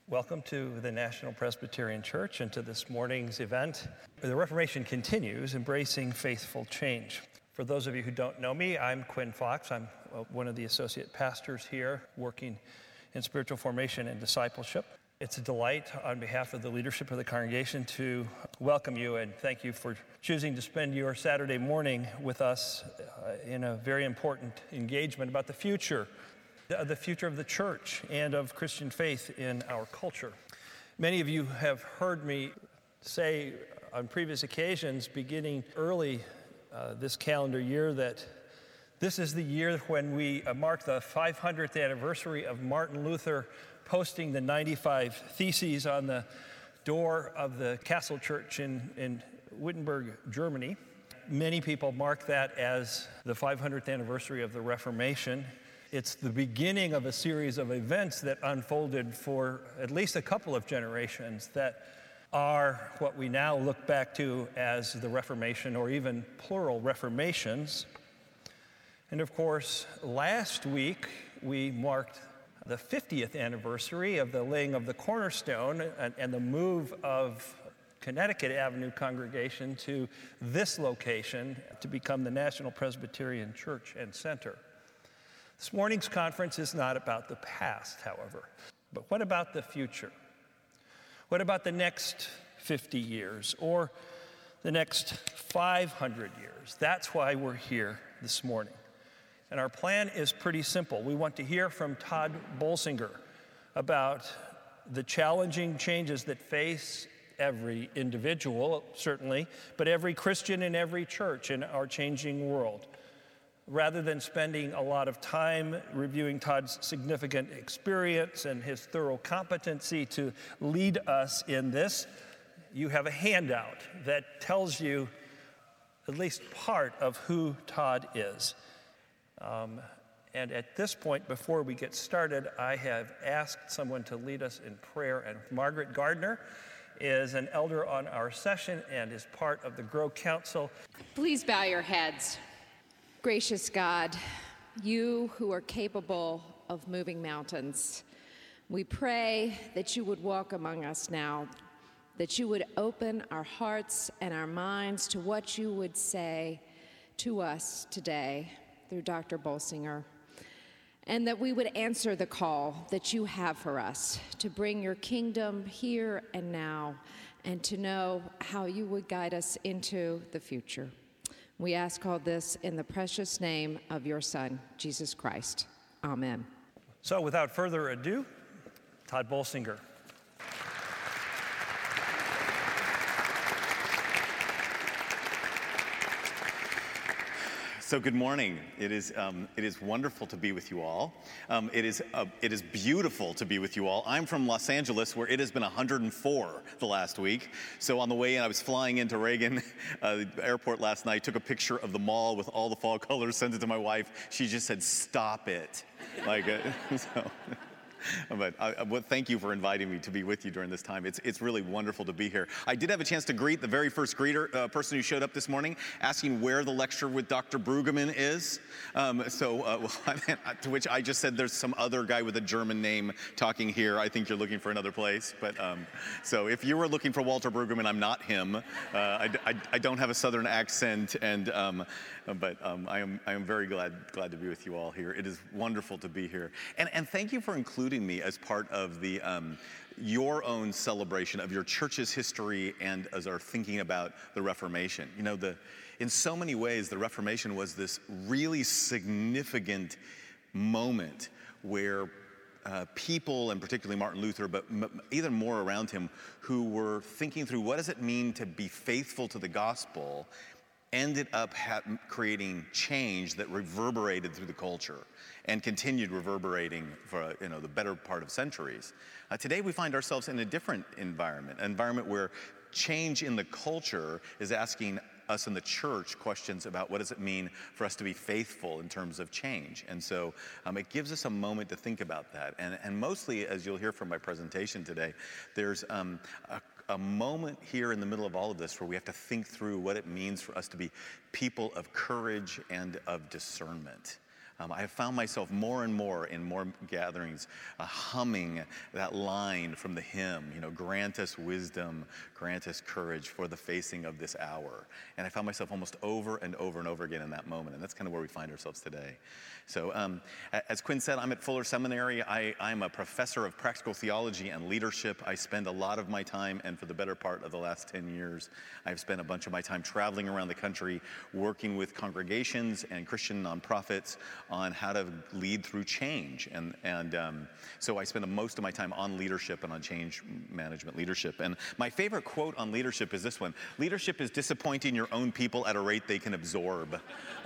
Welcome to the National Presbyterian Church and to this morning's event. The Reformation continues, embracing faithful change. For those of you who don't know me, I'm Quinn Fox. I'm one of the associate pastors here working in spiritual formation and discipleship. It's a delight on behalf of the leadership of the congregation to welcome you and thank you for choosing to spend your Saturday morning with us in a very important engagement about the future of the church and of Christian faith in our culture. Many of you have heard me say on previous occasions, beginning early this calendar year, that this is the year when we mark the 500th anniversary of Martin Luther posting the 95 Theses on the door of the Castle Church in Wittenberg, Germany. Many people mark that as the 500th anniversary of the Reformation. It's the beginning of a series of events that unfolded for at least a couple of generations that are what we now look back to as the Reformation, or even plural reformations. And of course, last week we marked the 50th anniversary of the laying of the cornerstone and the move of Connecticut Avenue congregation to this location to become the National Presbyterian Church and Center. This morning's conference is not about the past, however, but what about the future? What about the next 50 years or the next 500 years? That's why we're here this morning. And our plan is pretty simple. We want to hear from Todd Bolsinger about the challenging changes that face every individual, certainly, but every Christian in every church in our changing world. Rather than spending a lot of time reviewing Todd's significant experience and his thorough competency to lead us in this, you have a handout that tells you at least part of who Todd is. And at this point, before we get started, I have asked someone to lead us in prayer, and Margaret Gardner is an elder on our session and is part of the Grow Council. Please bow your heads. Gracious God, you who are capable of moving mountains, we pray that you would walk among us now, that you would open our hearts and our minds to what you would say to us today through Dr. Bolsinger, and that we would answer the call that you have for us to bring your kingdom here and now, and to know how you would guide us into the future. We ask all this in the precious name of your Son, Jesus Christ. Amen. So without further ado, Todd Bolsinger. So good morning. It is wonderful to be with you all. It is beautiful to be with you all. I'm from Los Angeles, where it has been 104 the last week. So on the way in, I was flying into Reagan airport last night, took a picture of the mall with all the fall colors, sent it to my wife. She just said, "Stop it." But thank you for inviting me to be with you during this time. It's really wonderful to be here. I did have a chance to greet the very first person who showed up this morning, asking where the lecture with Dr. Brueggemann is. To which I just said, there's some other guy with a German name talking here. I think you're looking for another place. But so if you were looking for Walter Brueggemann, I'm not him. I don't have a Southern accent, but I am very glad to be with you all here. It is wonderful to be here, and thank you for including me as part of the your own celebration of your church's history and as our thinking about the Reformation. You know, in so many ways, the Reformation was this really significant moment where people, and particularly Martin Luther, but even more around him, who were thinking through what does it mean to be faithful to the gospel, ended up creating change that reverberated through the culture and continued reverberating for the better part of centuries. Today we find ourselves in a different environment, an environment where change in the culture is asking us in the church questions about what does it mean for us to be faithful in terms of change. And so it gives us a moment to think about that. And mostly, as you'll hear from my presentation today, there's a moment here in the middle of all of this where we have to think through what it means for us to be people of courage and of discernment. I have found myself more and more in more gatherings humming that line from the hymn, grant us wisdom, grant us courage for the facing of this hour. And I found myself almost over and over and over again in that moment, and that's kind of where we find ourselves today. So as Quinn said, I'm at Fuller Seminary. I'm a professor of practical theology and leadership. I spend a lot of my time, and for the better part of the last 10 years, I've spent a bunch of my time traveling around the country, working with congregations and Christian nonprofits on how to lead through change. So I spend most of my time on leadership and on change management leadership. And my favorite quote on leadership is this one: leadership is disappointing your own people at a rate they can absorb.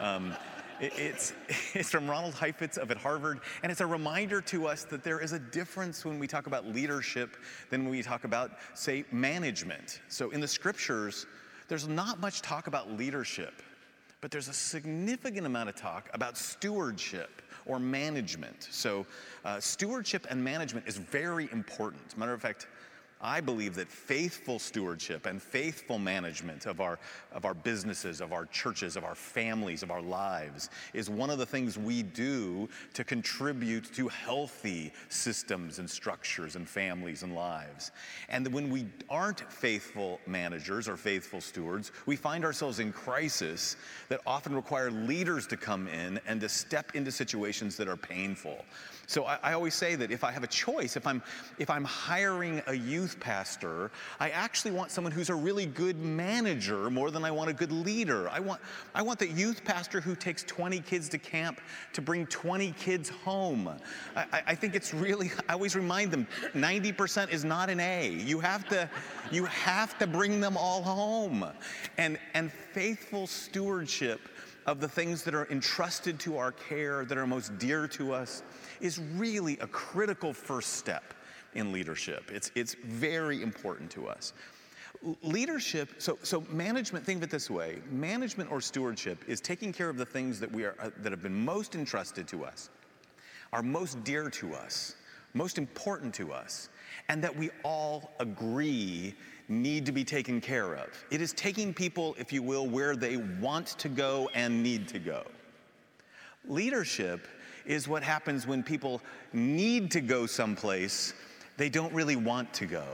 It's from Ronald Heifetz at Harvard, and it's a reminder to us that there is a difference when we talk about leadership than when we talk about, say, management. So in the scriptures, there's not much talk about leadership, but there's a significant amount of talk about stewardship or management. So stewardship and management is very important. As a matter of fact, I believe that faithful stewardship and faithful management of our businesses, of our churches, of our families, of our lives is one of the things we do to contribute to healthy systems and structures and families and lives. And when we aren't faithful managers or faithful stewards, we find ourselves in crisis that often require leaders to come in and to step into situations that are painful. So I always say that if I have a choice, if I'm hiring a youth pastor, I actually want someone who's a really good manager more than I want a good leader. I want the youth pastor who takes 20 kids to camp to bring 20 kids home. I think it's really, I always remind them, 90% is not an A. You have to bring them all home. And faithful stewardship of the things that are entrusted to our care, that are most dear to us, is really a critical first step in leadership. It's very important to us. Leadership, so management, think of it this way: management or stewardship is taking care of the things that that have been most entrusted to us, are most dear to us, most important to us, and that we all agree need to be taken care of. It is taking people, if you will, where they want to go and need to go. Leadership is what happens when people need to go someplace they don't really want to go.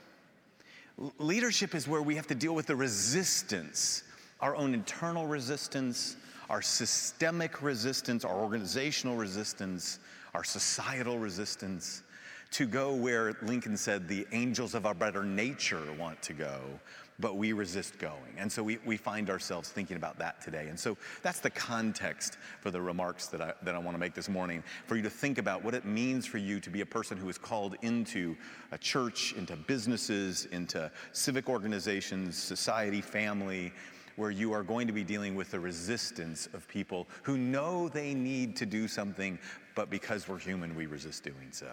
Leadership is where we have to deal with the resistance, our own internal resistance, our systemic resistance, our organizational resistance, our societal resistance, to go where Lincoln said the angels of our better nature want to go, but we resist going. And so we find ourselves thinking about that today. And so that's the context for the remarks that I want to make this morning, for you to think about what it means for you to be a person who is called into a church, into businesses, into civic organizations, society, family, where you are going to be dealing with the resistance of people who know they need to do something, but because we're human, we resist doing so.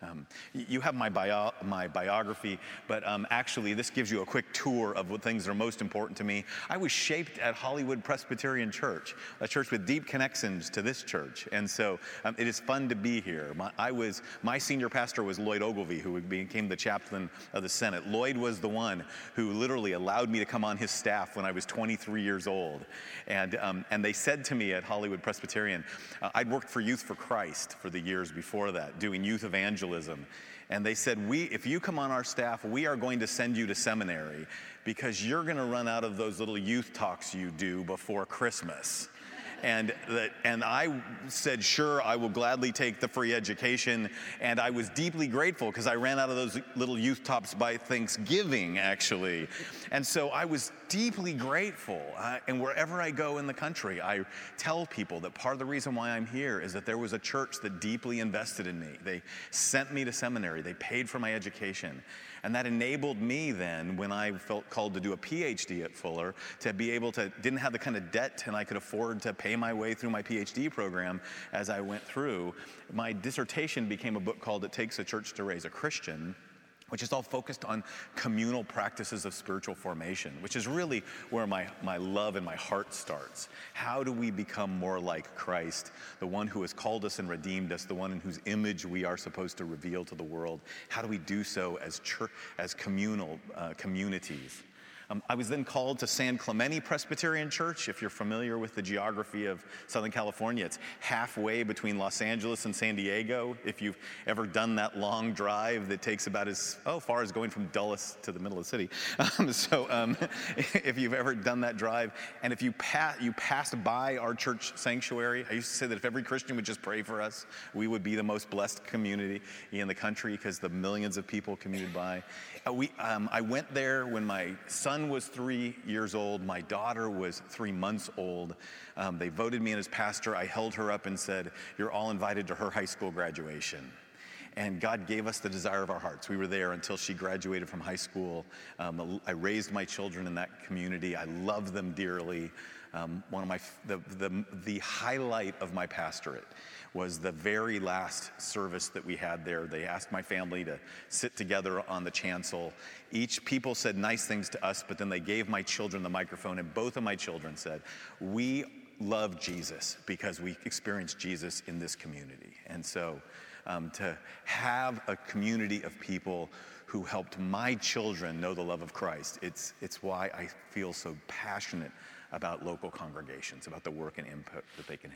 You have my biography, but actually this gives you a quick tour of what things that are most important to me. I was shaped at Hollywood Presbyterian Church, a church with deep connections to this church, and so it is fun to be here. My senior pastor was Lloyd Ogilvie, who became the chaplain of the Senate. Lloyd was the one who literally allowed me to come on his staff when I was 23 years old, and they said to me at Hollywood Presbyterian, I'd worked for Youth for Christ for the years before that, doing youth evangelism. And they said, if you come on our staff, we are going to send you to seminary because you're going to run out of those little youth talks you do before Christmas. And I said, sure, I will gladly take the free education. And I was deeply grateful because I ran out of those little youth talks by Thanksgiving, actually. And so I was deeply grateful. And wherever I go in the country, I tell people that part of the reason why I'm here is that there was a church that deeply invested in me. They sent me to seminary. They paid for my education. And that enabled me then, when I felt called to do a PhD at Fuller, to be able to, didn't have the kind of debt and I could afford to pay my way through my PhD program as I went through. My dissertation became a book called It Takes a Church to Raise a Christian, which is all focused on communal practices of spiritual formation, which is really where my love and my heart starts. How do we become more like Christ, the one who has called us and redeemed us, the one in whose image we are supposed to reveal to the world? How do we do so as communal communities? I was then called to San Clemente Presbyterian Church. If you're familiar with the geography of Southern California, it's halfway between Los Angeles and San Diego. If you've ever done that long drive that takes about as far as going from Dulles to the middle of the city. If you've ever done that drive, and if you passed by our church sanctuary, I used to say that if every Christian would just pray for us, we would be the most blessed community in the country because the millions of people commuted by. I went there when my son was 3 years old. My daughter was 3 months old. They voted me in as pastor. I held her up and said, "You're all invited to her high school graduation." And God gave us the desire of our hearts. We were there until she graduated from high school. I raised my children in that community. I love them dearly. The highlight of my pastorate was the very last service that we had there. They asked my family to sit together on the chancel. Each people said nice things to us, but then they gave my children the microphone, and both of my children said, "We love Jesus because we experienced Jesus in this community." And so to have a community of people who helped my children know the love of Christ, it's why I feel so passionate about local congregations, about the work and input that they can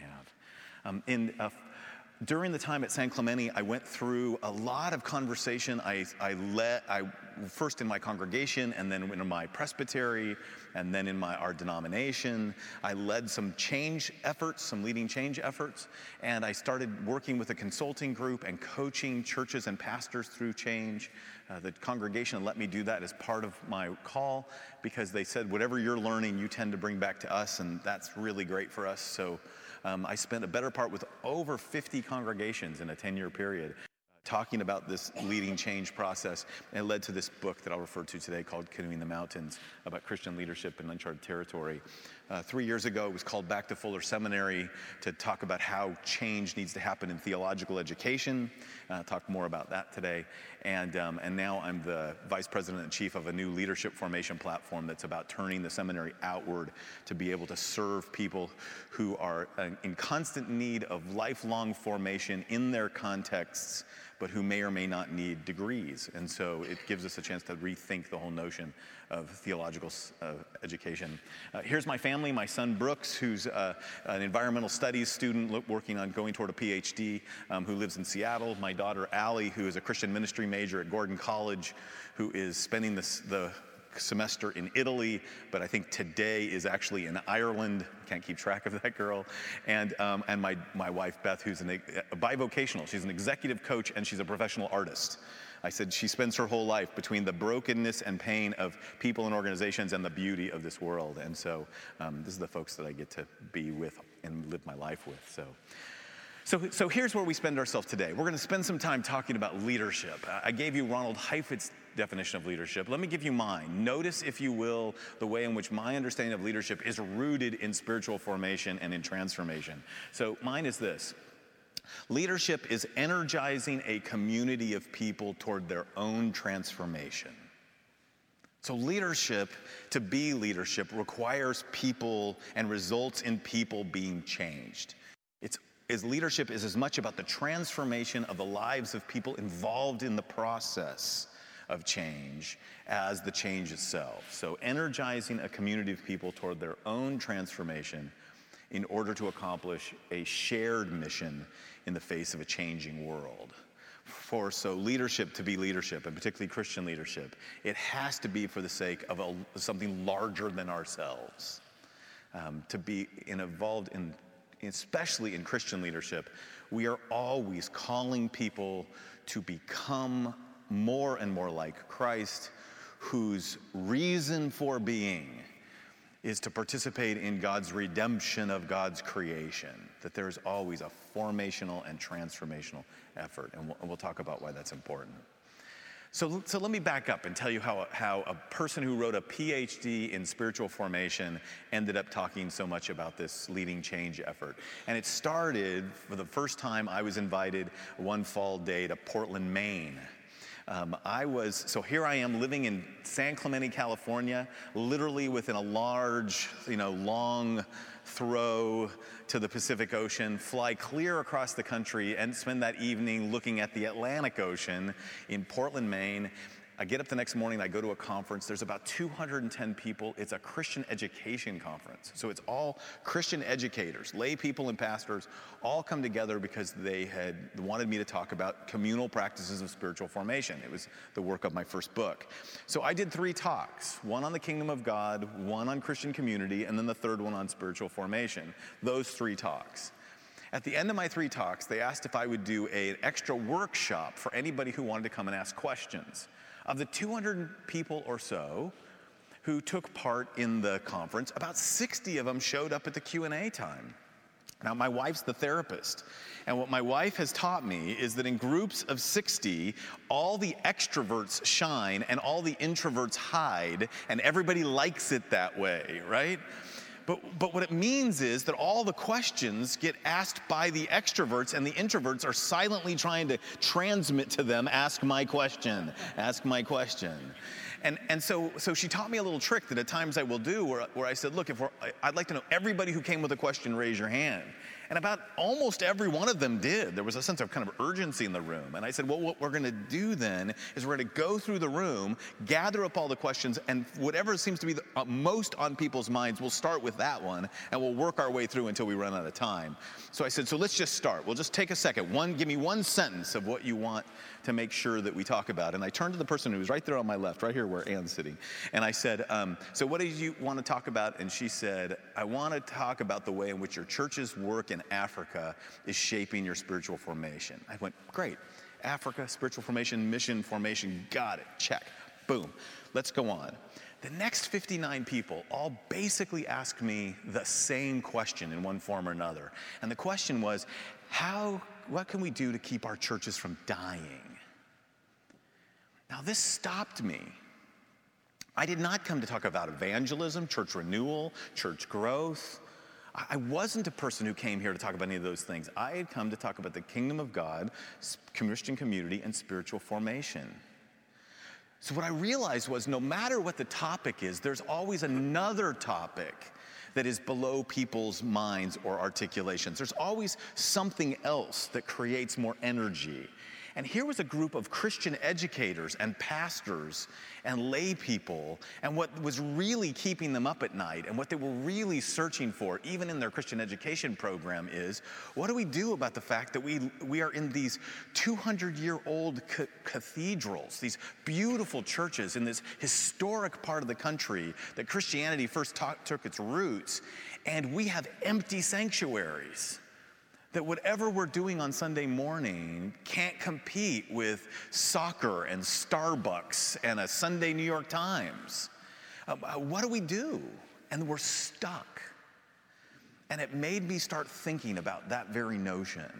have. During the time at San Clemente, I went through a lot of conversation. I first in my congregation, and then in my presbytery, and then in our denomination. I led some change efforts, some leading change efforts, and I started working with a consulting group and coaching churches and pastors through change. The congregation let me do that as part of my call because they said, whatever you're learning, you tend to bring back to us, and that's really great for us. So I spent a better part with over 50 congregations in a 10-year period talking about this leading change process, and it led to this book that I'll refer to today called Canoeing the Mountains, about Christian leadership in uncharted territory. 3 years ago, it was called Back to Fuller Seminary to talk about how change needs to happen in theological education. Talk more about that today. And now I'm the vice president and chief of a new leadership formation platform that's about turning the seminary outward to be able to serve people who are in constant need of lifelong formation in their contexts, but who may or may not need degrees. And so it gives us a chance to rethink the whole notion of theological education. Here's my family, my son Brooks, who's an environmental studies student working on going toward a PhD, who lives in Seattle. My daughter Allie, who is a Christian ministry major at Gordon College, who is spending the semester in Italy, but I think today is actually in Ireland. Can't keep track of that girl. And my wife Beth, who's a bivocational. She's an executive coach and she's a professional artist. I said she spends her whole life between the brokenness and pain of people and organizations and the beauty of this world. And so this is the folks that I get to be with and live my life with. So here's where we spend ourselves today. We're going to spend some time talking about leadership. I gave you Ronald Heifetz's definition of leadership. Let me give you mine. Notice, if you will, the way in which my understanding of leadership is rooted in spiritual formation and in transformation. So mine is this. Leadership is energizing a community of people toward their own transformation. So leadership, to be leadership, requires people and results in people being changed. Leadership is as much about the transformation of the lives of people involved in the process of change as the change itself. So energizing a community of people toward their own transformation in order to accomplish a shared mission in the face of a changing world. So leadership, to be leadership, and particularly Christian leadership, it has to be for the sake of something larger than ourselves. To be involved in, especially in Christian leadership, we are always calling people to become more and more like Christ, whose reason for being is to participate in God's redemption of God's creation, that there is always a formational and transformational effort, and we'll talk about why that's important. So let me back up and tell you how a person who wrote a PhD in spiritual formation ended up talking so much about this leading change effort. And it started, for the first time, I was invited one fall day to Portland, Maine. So here I am living in San Clemente, California, literally within a large, long throw to the Pacific Ocean, fly clear across the country and spend that evening looking at the Atlantic Ocean in Portland, Maine. I get up the next morning, I go to a conference. There's about 210 people. It's a Christian education conference. So it's all Christian educators, lay people and pastors, all come together because they had wanted me to talk about communal practices of spiritual formation. It was the work of my first book. So I did 3 talks, one on the kingdom of God, one on Christian community, and then the third one on spiritual formation. Those 3 talks. At the end of my 3 talks, they asked if I would do an extra workshop for anybody who wanted to come and ask questions. Of the 200 people or so who took part in the conference, about 60 of them showed up at the Q&A time. Now, my wife's the therapist, and what my wife has taught me is that in groups of 60, all the extroverts shine and all the introverts hide, and everybody likes it that way, right? But what it means is that all the questions get asked by the extroverts, and the introverts are silently trying to transmit to them, ask my question, ask my question. And so she taught me a little trick that at times I will do where I said, look, I'd like to know everybody who came with a question, raise your hand. And about almost every one of them did. There was a sense of kind of urgency in the room. And I said, well, what we're going to do then is we're going to go through the room, gather up all the questions, and whatever seems to be the most on people's minds, we'll start with that one, and we'll work our way through until we run out of time. So I said, so let's just start. We'll just take a second. Give me one sentence of what you want to make sure that we talk about. And I turned to the person who was right there on my left, right here where Anne's sitting. And I said, so what did you want to talk about? And she said, I want to talk about the way in which your church's work in Africa is shaping your spiritual formation. I went, great. Africa, spiritual formation, mission formation, got it, check. Boom. Let's go on. The next 59 people all basically asked me the same question in one form or another. And the question was, what can we do to keep our churches from dying? Now, this stopped me. I did not come to talk about evangelism, church renewal, church growth. I wasn't a person who came here to talk about any of those things. I had come to talk about the kingdom of God, Christian community, and spiritual formation. So what I realized was no matter what the topic is, there's always another topic that is below people's minds or articulations. There's always something else that creates more energy. And here was a group of Christian educators and pastors and lay people, and what was really keeping them up at night and what they were really searching for, even in their Christian education program, is what do we do about the fact that we are in these 200-year-old cathedrals, these beautiful churches in this historic part of the country that Christianity first took its roots, and we have empty sanctuaries. That whatever we're doing on Sunday morning can't compete with soccer and Starbucks and a Sunday New York Times. What do we do? And we're stuck. And it made me start thinking about that very notion.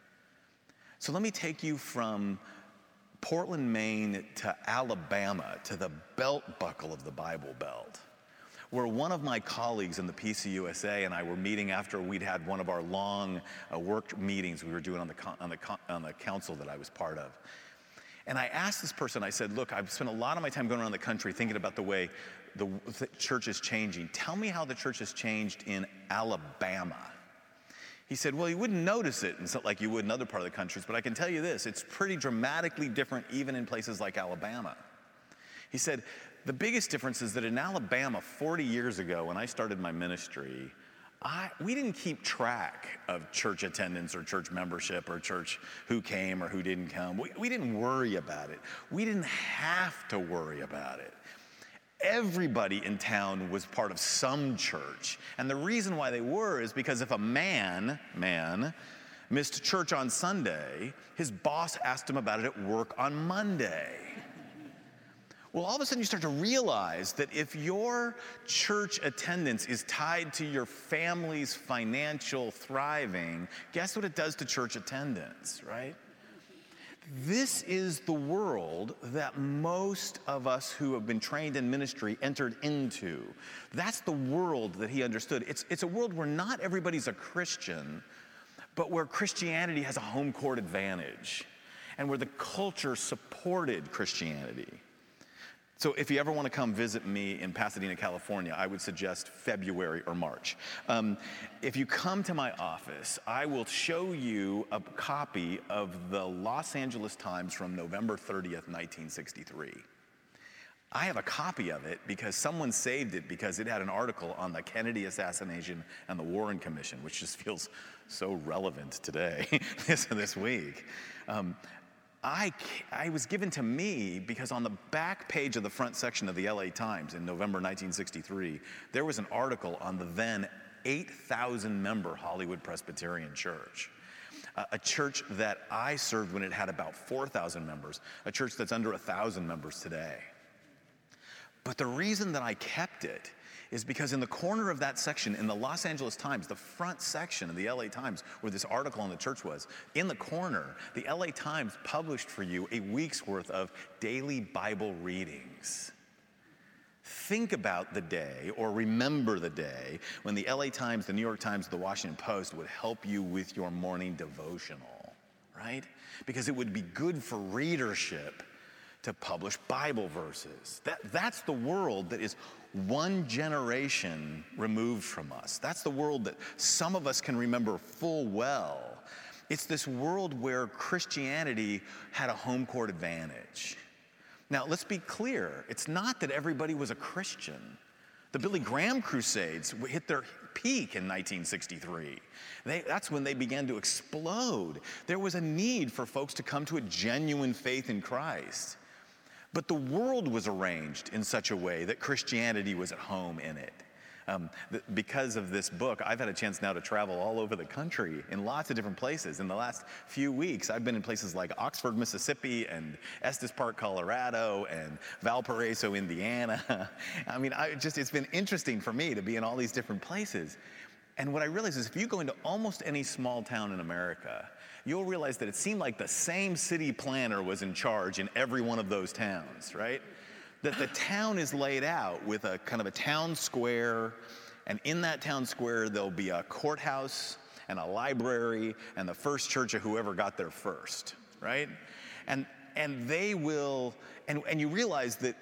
So let me take you from Portland, Maine to Alabama, to the belt buckle of the Bible Belt, where one of my colleagues in the PCUSA and I were meeting after we'd had one of our long work meetings we were doing on the council that I was part of. And I asked this person, I said, look, I've spent a lot of my time going around the country thinking about the way the church is changing. Tell me how the church has changed in Alabama. He said, well, you wouldn't notice it like you would in other part of the countries, but I can tell you this, it's pretty dramatically different even in places like Alabama. He said, the biggest difference is that in Alabama 40 years ago when I started my ministry, we didn't keep track of church attendance or church membership or church who came or who didn't come. We didn't worry about it. We didn't have to worry about it. Everybody in town was part of some church. And the reason why they were is because if a man missed church on Sunday, his boss asked him about it at work on Monday. Well, all of a sudden you start to realize that if your church attendance is tied to your family's financial thriving, guess what it does to church attendance, right? This is the world that most of us who have been trained in ministry entered into. That's the world that he understood. It's a world where not everybody's a Christian, but where Christianity has a home court advantage and where the culture supported Christianity. So if you ever want to come visit me in Pasadena, California, I would suggest February or March. If you come to my office, I will show you a copy of the Los Angeles Times from November 30th, 1963. I have a copy of it because someone saved it because it had an article on the Kennedy assassination and the Warren Commission, which just feels so relevant today, this week. I was given to me because on the back page of the front section of the LA Times in November 1963, there was an article on the then 8,000 member Hollywood Presbyterian Church. A church that I served when it had about 4,000 members, a church that's under 1,000 members today. But the reason that I kept it is because in the corner of that section, in the Los Angeles Times, the front section of the LA Times, where this article on the church was, in the corner, the LA Times published for you a week's worth of daily Bible readings. Think about the day, or remember the day, when the LA Times, the New York Times, the Washington Post would help you with your morning devotional, right? Because it would be good for readership to publish Bible verses. That's the world that is one generation removed from us. That's the world that some of us can remember full well. It's this world where Christianity had a home court advantage. Now, let's be clear. It's not that everybody was a Christian. The Billy Graham Crusades hit their peak in 1963. That's when they began to explode. There was a need for folks to come to a genuine faith in Christ. But the world was arranged in such a way that Christianity was at home in it. Because of this book, I've had a chance now to travel all over the country in lots of different places. In the last few weeks, I've been in places like Oxford, Mississippi, and Estes Park, Colorado, and Valparaiso, Indiana. I mean, it's been interesting for me to be in all these different places. And what I realize is if you go into almost any small town in America, you'll realize that it seemed like the same city planner was in charge in every one of those towns, right? That the town is laid out with a kind of a town square, and in that town square there'll be a courthouse and a library and the first church of whoever got there first, right? And they will, and you realize that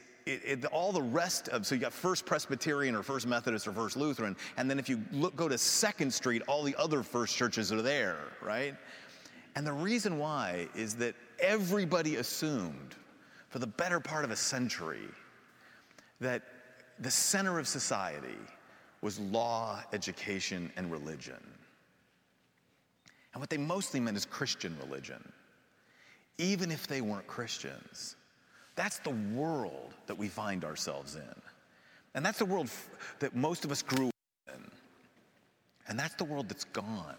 all the rest of, so you got First Presbyterian or First Methodist or First Lutheran, and then if you go to 2nd Street, all the other first churches are there, right? And the reason why is that everybody assumed for the better part of a century that the center of society was law, education, and religion. And what they mostly meant is Christian religion, even if they weren't Christians. That's the world that we find ourselves in. And that's the world that most of us grew up in. And that's the world that's gone.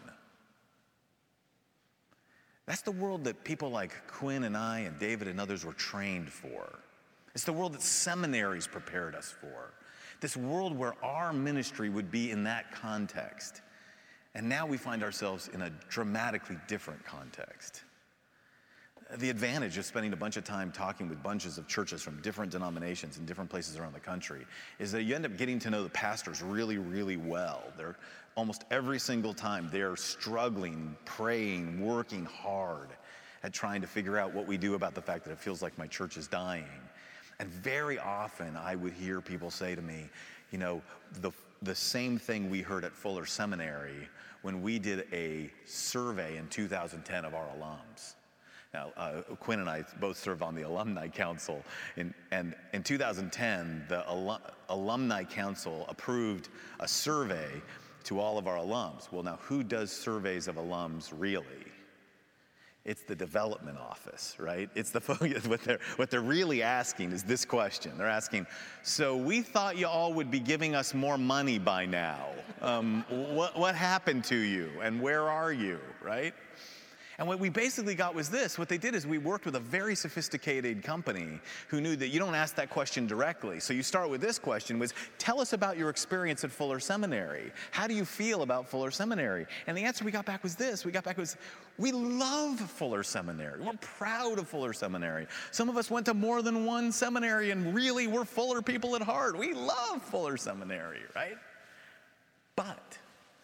That's the world that people like Quinn and I and David and others were trained for. It's the world that seminaries prepared us for. This world where our ministry would be in that context. And now we find ourselves in a dramatically different context. The advantage of spending a bunch of time talking with bunches of churches from different denominations in different places around the country is that you end up getting to know the pastors really, really well. They're almost every single time they're struggling, praying, working hard at trying to figure out what we do about the fact that it feels like my church is dying. And very often I would hear people say to me, you know, the same thing we heard at Fuller Seminary when we did a survey in 2010 of our alums. Now, Quinn and I both serve on the Alumni Council, and in 2010, the Alumni Council approved a survey to all of our alums. Well, now, who does surveys of alums really? It's the development office, right? It's the what they're really asking is this question. They're asking, so we thought you all would be giving us more money by now. What happened to you, and where are you, right? And what we basically got was this. What they did is we worked with a very sophisticated company who knew that you don't ask that question directly. So you start with this question, was tell us about your experience at Fuller Seminary. How do you feel about Fuller Seminary? And the answer we got back was this. We love Fuller Seminary. We're proud of Fuller Seminary. Some of us went to more than one seminary and really we're Fuller people at heart. We love Fuller Seminary, right? But,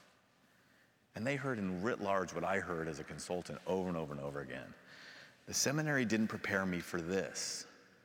and they heard in writ large what I heard as a consultant over and over and over again. The seminary didn't prepare me for this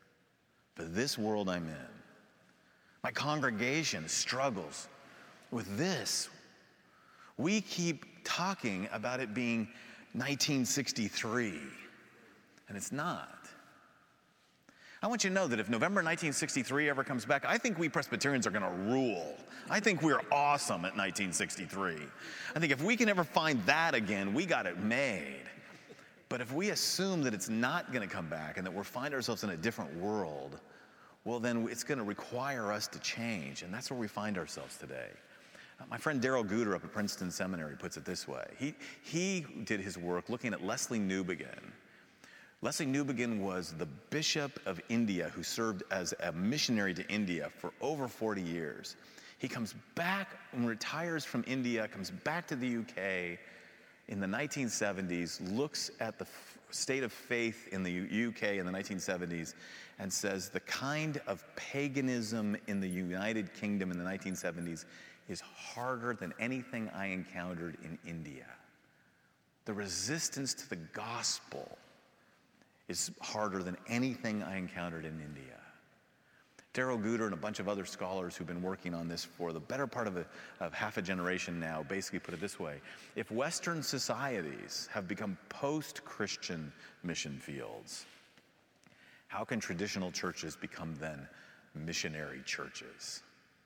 world I'm in. My congregation struggles with this. We keep talking about it being 1963, and it's not. I want you to know that if November 1963 ever comes back, I think we Presbyterians are going to rule. I think we're awesome at 1963. I think if we can ever find that again, we got it made. But if we assume that it's not going to come back and that we'll find ourselves in a different world, well, then it's going to require us to change, and that's where we find ourselves today. My friend Darrell Guder up at Princeton Seminary puts it this way. He did his work looking at Lesslie Newbigin. Lesslie Newbigin was the Bishop of India who served as a missionary to India for over 40 years. He comes back and retires from India, comes back to the UK in the 1970s, looks at the state of faith in the UK in the 1970s, and says the kind of paganism in the United Kingdom in the 1970s is harder than anything I encountered in India. The resistance to the gospel is harder than anything I encountered in India. Darrell Guder and a bunch of other scholars who've been working on this for the better part of half a generation now basically put it this way. If Western societies have become post-Christian mission fields, how can traditional churches become then missionary churches?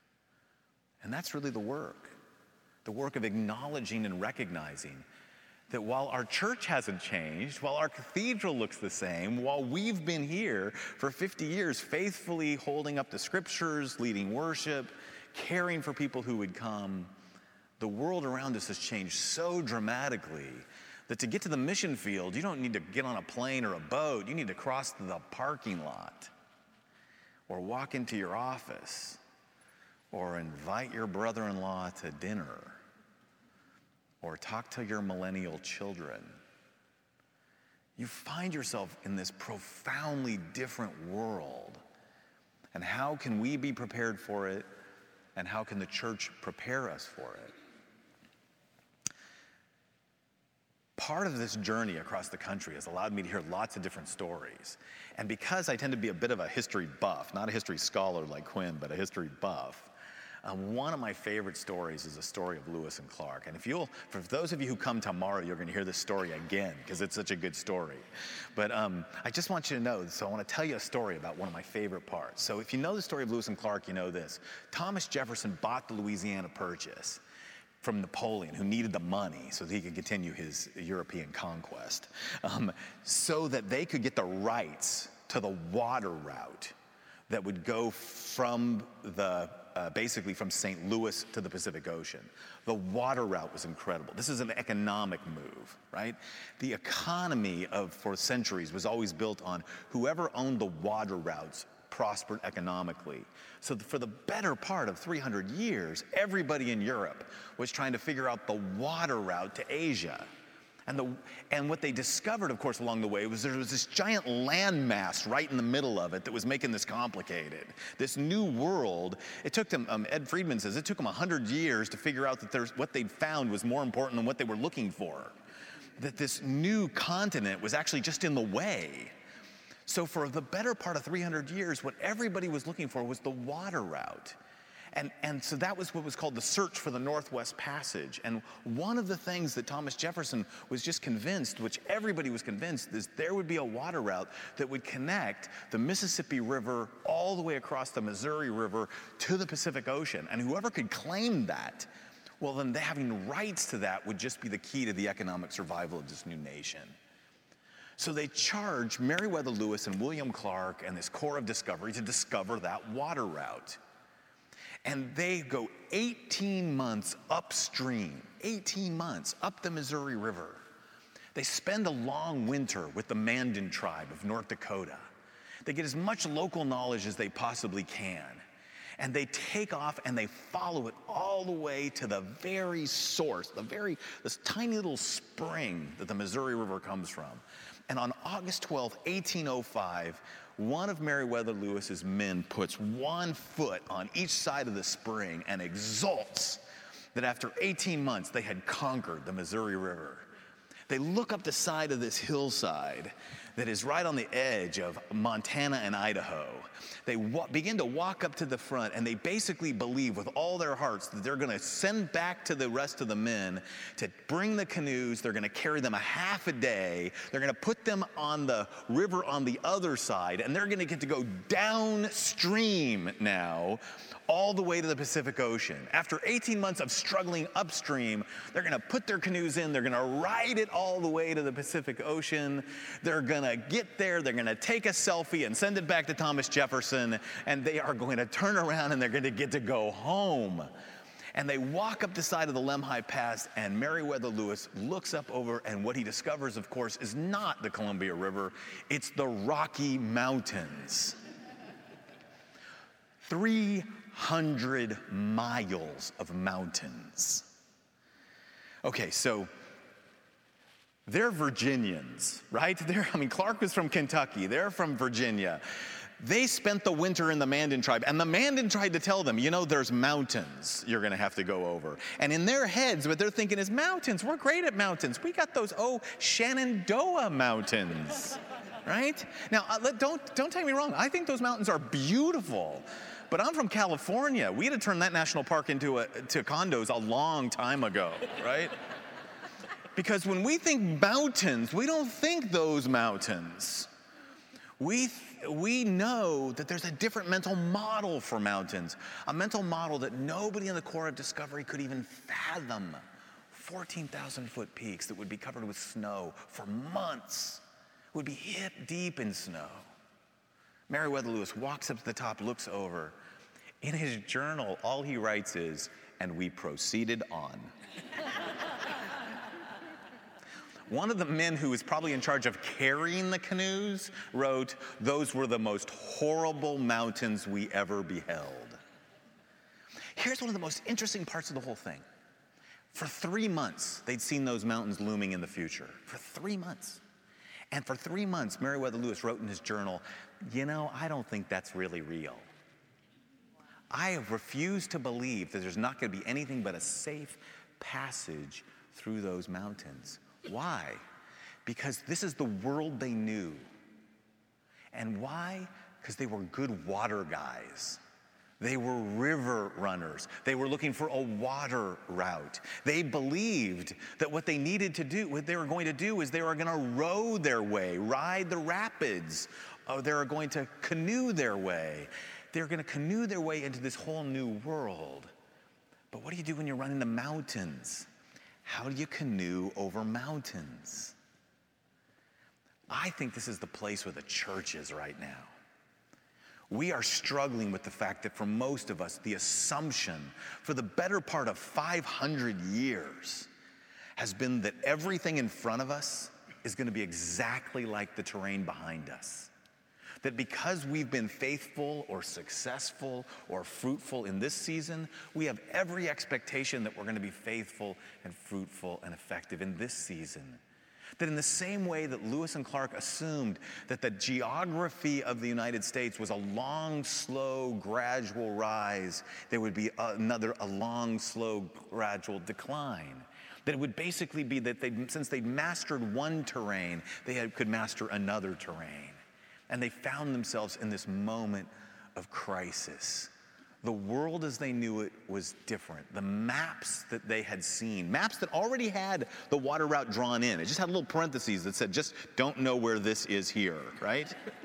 And that's really the work of acknowledging and recognizing that while our church hasn't changed, while our cathedral looks the same, while we've been here for 50 years faithfully holding up the scriptures, leading worship, caring for people who would come, the world around us has changed so dramatically that to get to the mission field, you don't need to get on a plane or a boat. You need to cross the parking lot or walk into your office or invite your brother-in-law to dinner or talk to your millennial children. You find yourself in this profoundly different world. And how can we be prepared for it? And how can the church prepare us for it? Part of this journey across the country has allowed me to hear lots of different stories. And because I tend to be a bit of a history buff, not a history scholar like Quinn, but a history buff, one of my favorite stories is a story of Lewis and Clark. And for those of you who come tomorrow, you're going to hear this story again because it's such a good story. But I just want you to know, so I want to tell you a story about one of my favorite parts. So if you know the story of Lewis and Clark, you know this. Thomas Jefferson bought the Louisiana Purchase from Napoleon, who needed the money so that he could continue his European conquest, so that they could get the rights to the water route that would go from basically from St. Louis to the Pacific Ocean. The water route was incredible. This is an economic move, right? The economy for centuries was always built on whoever owned the water routes prospered economically. So for the better part of 300 years, everybody in Europe was trying to figure out the water route to Asia. And what they discovered, of course, along the way was there was this giant landmass right in the middle of it that was making this complicated. This new world, it took them, Ed Friedman says, it took them 100 years to figure out that what they'd found was more important than what they were looking for. That this new continent was actually just in the way. So for the better part of 300 years, what everybody was looking for was the water route. And so that was what was called the search for the Northwest Passage. And one of the things that Thomas Jefferson was just convinced, which everybody was convinced, is there would be a water route that would connect the Mississippi River all the way across the Missouri River to the Pacific Ocean. And whoever could claim that, well, then having rights to that would just be the key to the economic survival of this new nation. So they charged Meriwether Lewis and William Clark and this Corps of Discovery to discover that water route. And they go 18 months upstream, 18 months up the Missouri River. They spend a long winter with the Mandan tribe of North Dakota. They get as much local knowledge as they possibly can. And they take off and they follow it all the way to the very source, this tiny little spring that the Missouri River comes from. And on August 12, 1805, one of Meriwether Lewis's men puts one foot on each side of the spring and exults that after 18 months they had conquered the Missouri River. They look up the side of this hillside that is right on the edge of Montana and Idaho. They begin to walk up to the front, and they basically believe with all their hearts that they're going to send back to the rest of the men to bring the canoes. They're going to carry them a half a day. They're going to put them on the river on the other side, and they're going to get to go downstream now all the way to the Pacific Ocean. After 18 months of struggling upstream, they're going to put their canoes in, they're going to ride it all the way to the Pacific Ocean. They're going to get there, they're going to take a selfie and send it back to Thomas Jefferson, and they are going to turn around and they're going to get to go home. And they walk up the side of the Lemhi Pass, and Meriwether Lewis looks up over, and what he discovers, of course, is not the Columbia River, it's the Rocky Mountains. 300 miles of mountains. Okay, so they're Virginians, right? Clark was from Kentucky. They're from Virginia. They spent the winter in the Mandan tribe, and the Mandan tried to tell them, there's mountains you're going to have to go over. And in their heads, what they're thinking is mountains. We're great at mountains. We got those, Shenandoah mountains, right? Now, don't take me wrong. I think those mountains are beautiful. But I'm from California. We had to turn that national park into condos a long time ago, right? Because when we think mountains, we don't think those mountains. We know that there's a different mental model for mountains, a mental model that nobody in the Corps of Discovery could even fathom. 14,000-foot peaks that would be covered with snow for months, would be hip deep in snow. Meriwether Lewis walks up to the top, looks over. In his journal, all he writes is, "And we proceeded on." One of the men who was probably in charge of carrying the canoes wrote, "Those were the most horrible mountains we ever beheld." Here's one of the most interesting parts of the whole thing. For 3 months, they'd seen those mountains looming in the future. For 3 months. And for 3 months, Meriwether Lewis wrote in his journal, I don't think that's really real. I have refused to believe that there's not going to be anything but a safe passage through those mountains. Why? Because this is the world they knew. And why? Because they were good water guys. They were river runners. They were looking for a water route. They believed that what they needed to do, what they were going to do is they were going to row their way, ride the rapids. They were going to canoe their way. They're going to canoe their way into this whole new world. But what do you do when you're running the mountains? How do you canoe over mountains? I think this is the place where the church is right now. We are struggling with the fact that for most of us, the assumption for the better part of 500 years has been that everything in front of us is going to be exactly like the terrain behind us. That because we've been faithful or successful or fruitful in this season, we have every expectation that we're going to be faithful and fruitful and effective in this season. That in the same way that Lewis and Clark assumed that the geography of the United States was a long, slow, gradual rise, there would be a long, slow, gradual decline. That it would basically be that since they'd mastered one terrain, they could master another terrain. And they found themselves in this moment of crisis. The world as they knew it was different. The maps that they had seen, maps that already had the water route drawn in. It just had little parentheses that said, just don't know where this is here, right?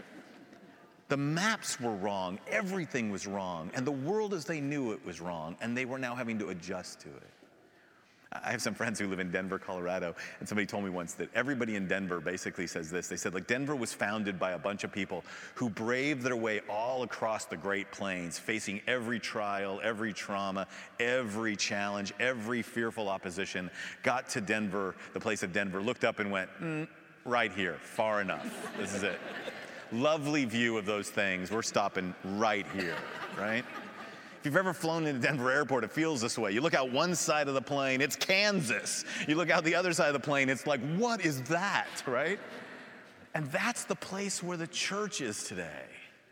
The maps were wrong. Everything was wrong. And the world as they knew it was wrong. And they were now having to adjust to it. I have some friends who live in Denver, Colorado, and somebody told me once that everybody in Denver basically says this. They said, Denver was founded by a bunch of people who braved their way all across the Great Plains, facing every trial, every trauma, every challenge, every fearful opposition, got to Denver, the place of Denver, looked up and went, right here, far enough. This is it. Lovely view of those things. We're stopping right here, right? If you've ever flown into Denver Airport, it feels this way. You look out one side of the plane, it's Kansas. You look out the other side of the plane, it's like, what is that, right? And that's the place where the church is today.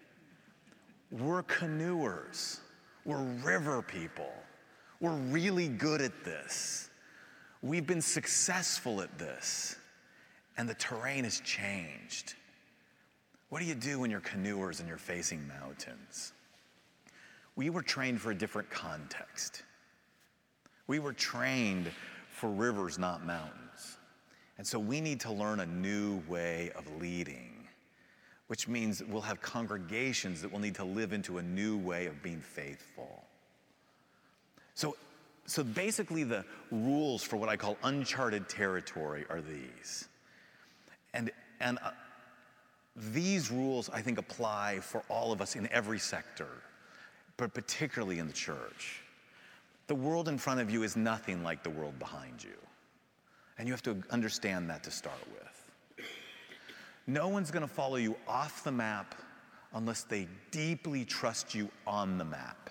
We're canoers. We're river people. We're really good at this. We've been successful at this. And the terrain has changed. What do you do when you're canoers and you're facing mountains? We were trained for a different context. We were trained for rivers, not mountains. And so we need to learn a new way of leading, which means we'll have congregations that will need to live into a new way of being faithful. So basically the rules for what I call uncharted territory are these. And these rules, I think, apply for all of us in every sector, but particularly in the church. The world in front of you is nothing like the world behind you. And you have to understand that to start with. No one's going to follow you off the map unless they deeply trust you on the map.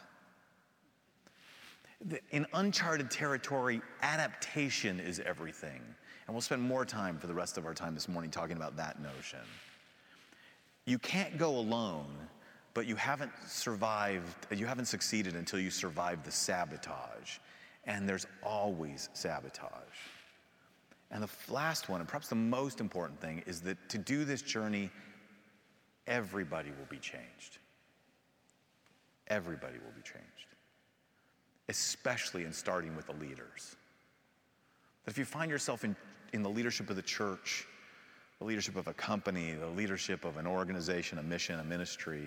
In uncharted territory, adaptation is everything. And we'll spend more time for the rest of our time this morning talking about that notion. You can't go alone, but you haven't succeeded until you survive the sabotage. And there's always sabotage. And the last one, and perhaps the most important thing, is that to do this journey, everybody will be changed. Everybody will be changed. Especially in starting with the leaders. That if you find yourself in the leadership of the church, the leadership of a company, the leadership of an organization, a mission, a ministry,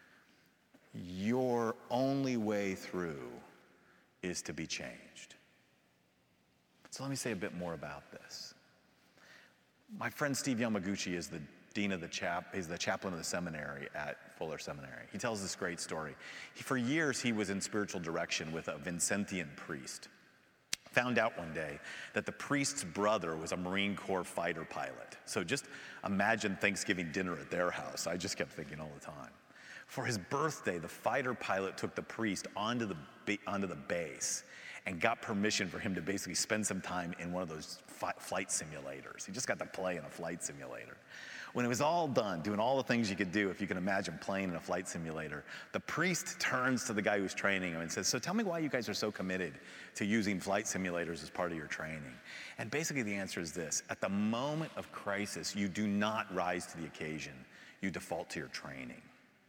your only way through is to be changed. So let me say a bit more about this. My friend Steve Yamaguchi is the dean of he's the chaplain of the seminary at Fuller Seminary. He tells this great story. For years, he was in spiritual direction with a Vincentian priest. Found out one day that the priest's brother was a Marine Corps fighter pilot. So just imagine Thanksgiving dinner at their house. I just kept thinking all the time. For his birthday, the fighter pilot took the priest onto the base and got permission for him to basically spend some time in one of those flight simulators. He just got to play in a flight simulator. When it was all done, doing all the things you could do if you can imagine playing in a flight simulator, the priest turns to the guy who's training him and says, "So tell me why you guys are so committed to using flight simulators as part of your training." And basically the answer is this: at the moment of crisis, you do not rise to the occasion, you default to your training.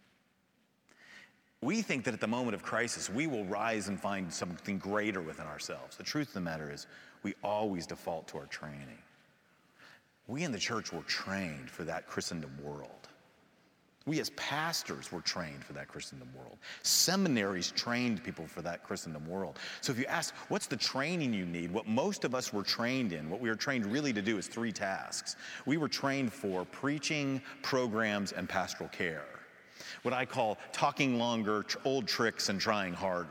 We think that at the moment of crisis, we will rise and find something greater within ourselves. The truth of the matter is, we always default to our training. We in the church were trained for that Christendom world. We as pastors were trained for that Christendom world. Seminaries trained people for that Christendom world. So if you ask, what's the training you need? What most of us were trained in, what we were trained really to do is 3 tasks. We were trained for preaching, programs, and pastoral care. What I call talking longer, old tricks, and trying harder.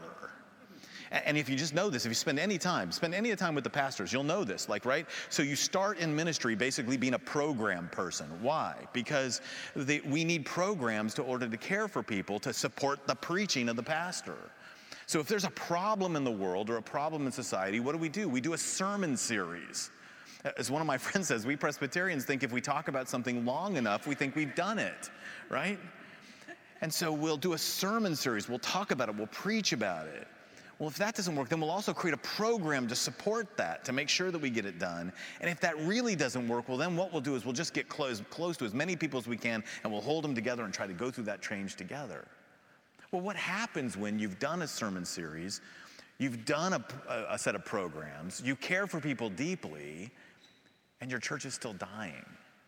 And if you just know this, if you spend any time with the pastors, you'll know this, right? So you start in ministry basically being a program person. Why? Because we need programs in order to care for people, to support the preaching of the pastor. So if there's a problem in the world or a problem in society, what do? We do a sermon series. As one of my friends says, we Presbyterians think if we talk about something long enough, we think we've done it, right? And so we'll do a sermon series, we'll talk about it, we'll preach about it. Well, if that doesn't work, then we'll also create a program to support that, to make sure that we get it done. And if that really doesn't work, well, then what we'll do is we'll just get close to as many people as we can, and we'll hold them together and try to go through that change together. Well, what happens when you've done a sermon series, you've done a set of programs, you care for people deeply, and your church is still dying?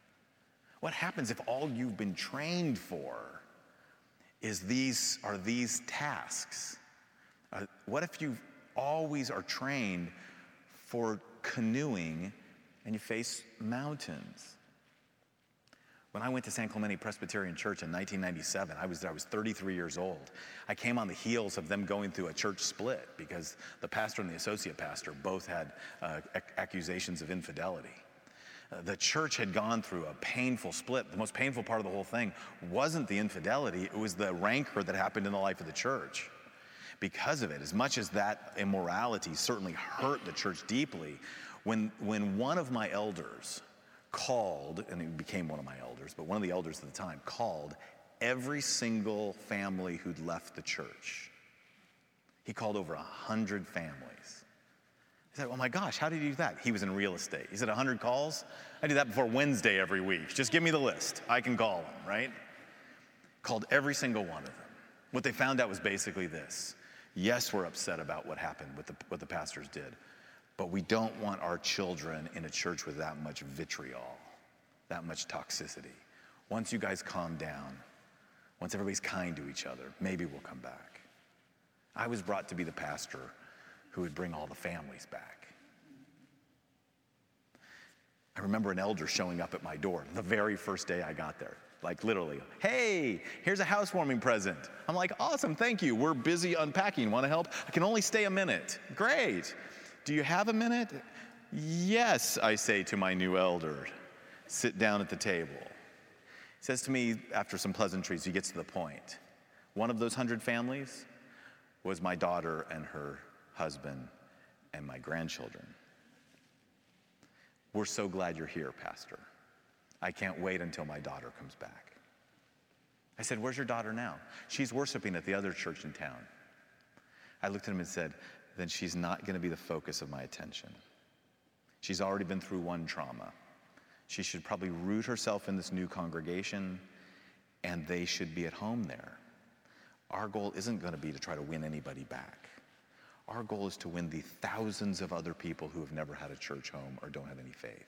What happens if all you've been trained for is these tasks? What if you always are trained for canoeing and you face mountains? When I went to San Clemente Presbyterian Church in 1997, I was 33 years old. I came on the heels of them going through a church split because the pastor and the associate pastor both had accusations of infidelity. The church had gone through a painful split. The most painful part of the whole thing wasn't the infidelity, it was the rancor that happened in the life of the church. Because of it, as much as that immorality certainly hurt the church deeply, when one of my elders called, and he became one of my elders, but one of the elders at the time called every single family who'd left the church. He called over 100 families. I said, "Oh my gosh, how did you do that?" He was in real estate. He said, 100 calls? I do that before Wednesday every week. Just give me the list. I can call them, right? Called every single one of them. What they found out was basically this. Yes, we're upset about what happened, what the pastors did, but we don't want our children in a church with that much vitriol, that much toxicity. Once you guys calm down, once everybody's kind to each other, maybe we'll come back. I was brought to be the pastor who would bring all the families back. I remember an elder showing up at my door the very first day I got there. Like literally, hey, here's a housewarming present. I'm like, awesome, thank you. We're busy unpacking. Want to help? I can only stay a minute. Great. Do you have a minute? Yes, I say to my new elder. Sit down at the table. He says to me after some pleasantries, he gets to the point. One of those 100 families was my daughter and her husband and my grandchildren. We're so glad you're here, Pastor. I can't wait until my daughter comes back. I said, where's your daughter now? She's worshiping at the other church in town. I looked at him and said, then she's not going to be the focus of my attention. She's already been through one trauma. She should probably root herself in this new congregation, and they should be at home there. Our goal isn't going to be to try to win anybody back. Our goal is to win the thousands of other people who have never had a church home or don't have any faith.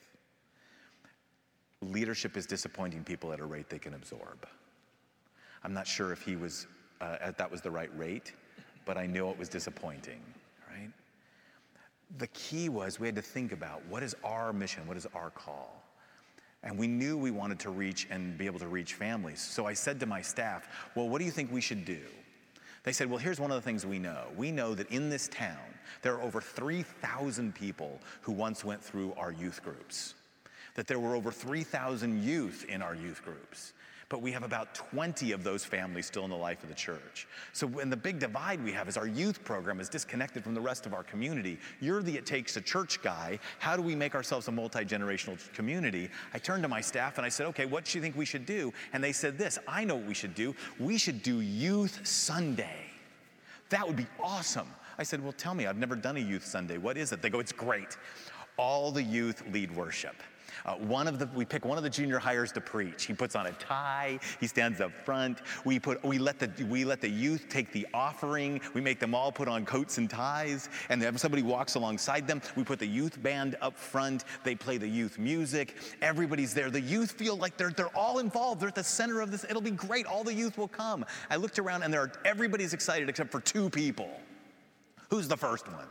Leadership is disappointing people at a rate they can absorb. I'm not sure if that was the right rate, but I know it was disappointing, right? The key was we had to think about what is our mission, what is our call? And we knew we wanted to reach and be able to reach families. So I said to my staff, well, what do you think we should do? They said, well, here's one of the things we know. We know that in this town, there are over 3,000 people who once went through our youth groups. That there were over 3,000 youth in our youth groups. But we have about 20 of those families still in the life of the church. So when the big divide we have is our youth program is disconnected from the rest of our community. You're the It Takes a Church guy. How do we make ourselves a multi-generational community? I turned to my staff and I said, okay, what do you think we should do? And they said this, I know what we should do. We should do Youth Sunday. That would be awesome. I said, well, tell me, I've never done a Youth Sunday. What is it? They go, it's great. All the youth lead worship. We pick one of the junior hires to preach. He puts on a tie. He stands up front. We let the youth take the offering. We make them all put on coats and ties. And then somebody walks alongside them. We put the youth band up front. They play the youth music. Everybody's there. The youth feel like they're all involved. They're at the center of this. It'll be great. All the youth will come. I looked around and everybody's excited except for 2 people. Who's the first one?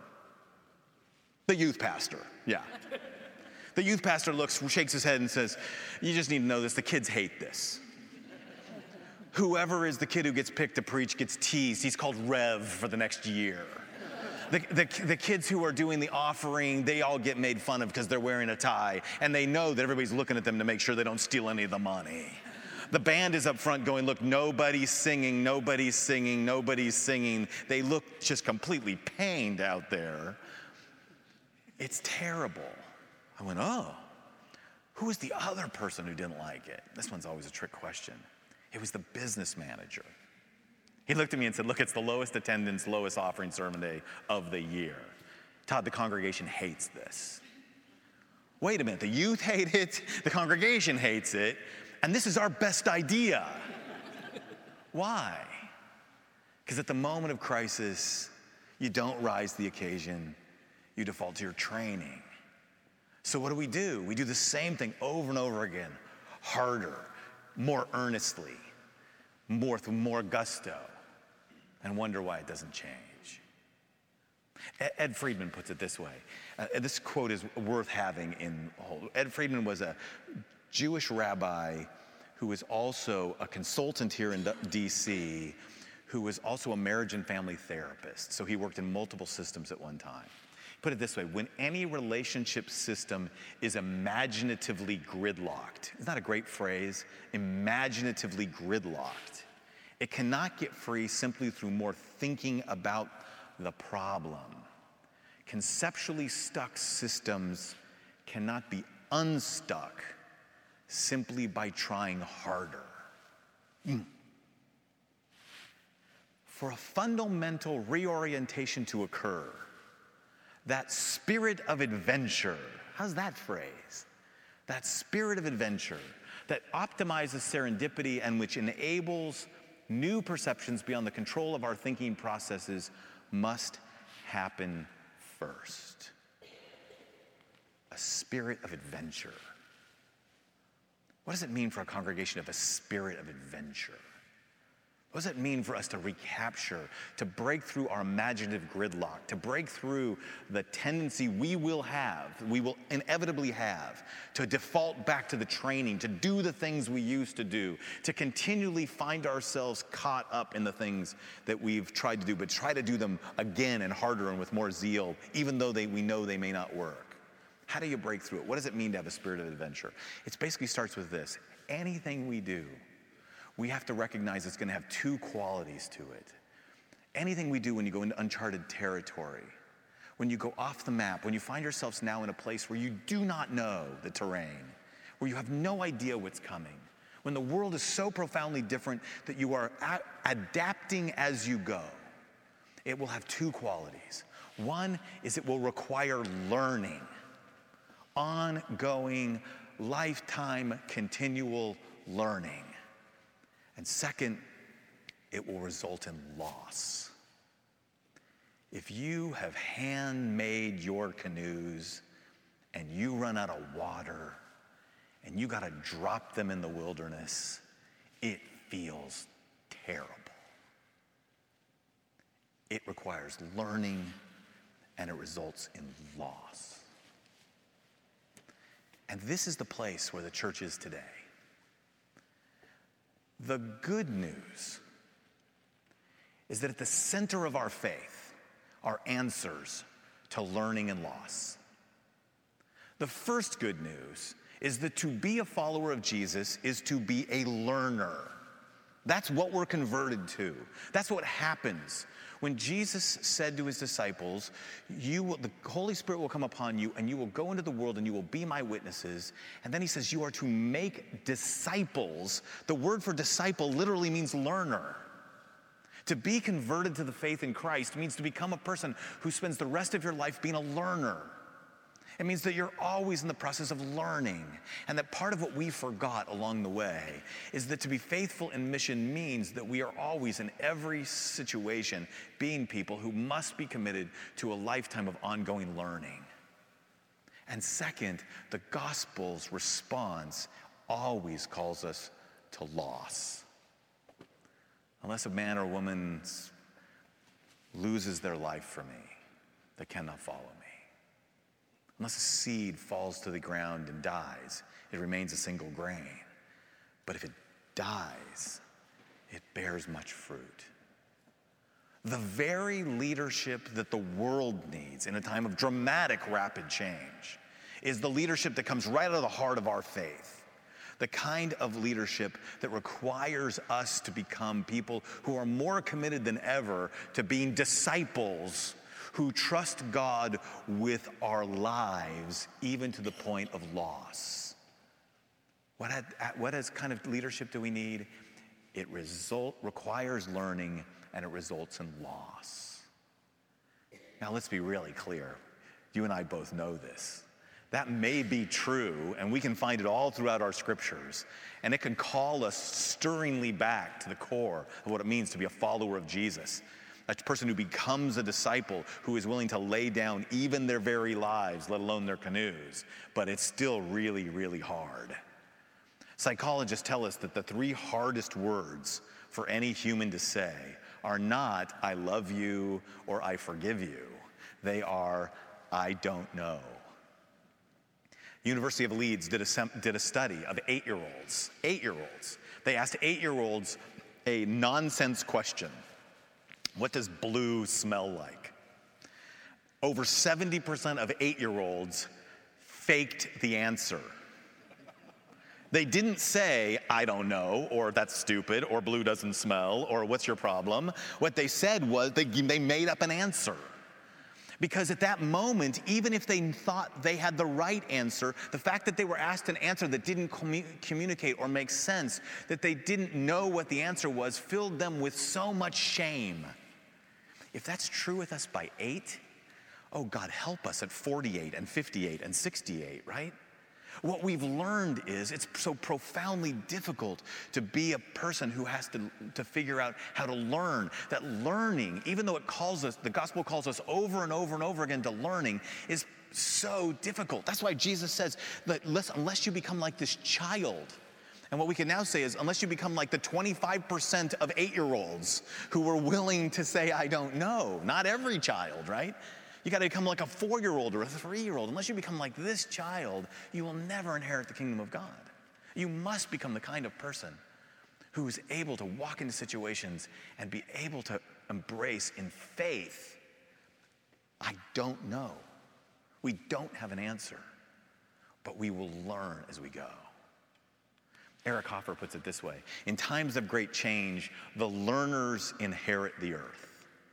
The youth pastor. Yeah. The youth pastor shakes his head and says, you just need to know this, the kids hate this. Whoever is the kid who gets picked to preach gets teased. He's called Rev for the next year. The kids who are doing the offering, they all get made fun of because they're wearing a tie, and they know that everybody's looking at them to make sure they don't steal any of the money. The band is up front going, look, nobody's singing, nobody's singing, nobody's singing. They look just completely pained out there. It's terrible. I went, oh, who was the other person who didn't like it? This one's always a trick question. It was the business manager. He looked at me and said, look, it's the lowest attendance, lowest offering sermon day of the year. Todd, the congregation hates this. Wait a minute, the youth hate it, the congregation hates it, and this is our best idea. Why? Because at the moment of crisis, you don't rise to the occasion, you default to your training. So what do? We do the same thing over and over again, harder, more earnestly, with more gusto, and wonder why it doesn't change. Ed Friedman puts it this way. This quote is worth having in whole. Ed Friedman was a Jewish rabbi who was also a consultant here in D.C., who was also a marriage and family therapist. So he worked in multiple systems at one time. Put it this way, when any relationship system is imaginatively gridlocked, isn't that a great phrase? Imaginatively gridlocked. It cannot get free simply through more thinking about the problem. Conceptually stuck systems cannot be unstuck simply by trying harder. For a fundamental reorientation to occur, that spirit of adventure, how's that phrase? That spirit of adventure, that optimizes serendipity and which enables new perceptions beyond the control of our thinking processes must happen first. A spirit of adventure. What does it mean for a congregation to have a spirit of adventure? What does it mean for us to recapture, to break through our imaginative gridlock, to break through the tendency we will inevitably have, to default back to the training, to do the things we used to do, to continually find ourselves caught up in the things that we've tried to do, but try to do them again and harder and with more zeal, even though we know they may not work? How do you break through it? What does it mean to have a spirit of adventure? It basically starts with this. Anything we do, we have to recognize it's going to have two qualities to it. Anything we do when you go into uncharted territory, when you go off the map, when you find yourselves now in a place where you do not know the terrain, where you have no idea what's coming, when the world is so profoundly different that you are adapting as you go, it will have two qualities. One is it will require learning, ongoing, lifetime, continual learning. And second, it will result in loss. If you have handmade your canoes and you run out of water and you got to drop them in the wilderness, it feels terrible. It requires learning and it results in loss. And this is the place where the church is today. The good news is that at the center of our faith are answers to learning and loss. The first good news is that to be a follower of Jesus is to be a learner. That's what we're converted to. That's what happens. When Jesus said to his disciples, the Holy Spirit will come upon you and you will go into the world and you will be my witnesses. And then he says you are to make disciples. The word for disciple literally means learner. To be converted to the faith in Christ means to become a person who spends the rest of your life being a learner. It means that you're always in the process of learning, and that part of what we forgot along the way is that to be faithful in mission means that we are always in every situation being people who must be committed to a lifetime of ongoing learning. And second, the gospel's response always calls us to loss. Unless a man or woman loses their life for me, they cannot follow me. Unless a seed falls to the ground and dies, it remains a single grain. But if it dies, it bears much fruit. The very leadership that the world needs in a time of dramatic, rapid change is the leadership that comes right out of the heart of our faith. The kind of leadership that requires us to become people who are more committed than ever to being disciples who trust God with our lives, even to the point of loss. What kind of leadership do we need? It requires learning, and it results in loss. Now, let's be really clear. You and I both know this. That may be true, and we can find it all throughout our scriptures, and it can call us stirringly back to the core of what it means to be a follower of Jesus. A person who becomes a disciple, who is willing to lay down even their very lives, let alone their canoes. But it's still really, really hard. Psychologists tell us that the three hardest words for any human to say are not, I love you or I forgive you. They are, I don't know. University of Leeds did a study of 8-year-olds. 8-year-olds. They asked 8-year-olds a nonsense question. What does blue smell like? Over 70% of 8-year-olds faked the answer. They didn't say, I don't know, or that's stupid, or blue doesn't smell, or what's your problem? What they said was they made up an answer. Because at that moment, even if they thought they had the right answer, the fact that they were asked an answer that didn't communicate or make sense, that they didn't know what the answer was, filled them with so much shame. If that's true with us by 8, oh God, help us at 48 and 58 and 68, right? What we've learned is it's so profoundly difficult to be a person who has to figure out how to learn. That learning, even though it calls us, the gospel calls us over and over and over again to learning, is so difficult. That's why Jesus says that unless you become like this child, and what we can now say is unless you become like the 25% of 8-year-olds who were willing to say, I don't know. Not every child, right? You got to become like a 4-year-old or a 3-year-old. Unless you become like this child, you will never inherit the kingdom of God. You must become the kind of person who is able to walk into situations and be able to embrace in faith, I don't know. We don't have an answer, but we will learn as we go. Eric Hoffer puts it this way: in times of great change, the learners inherit the earth.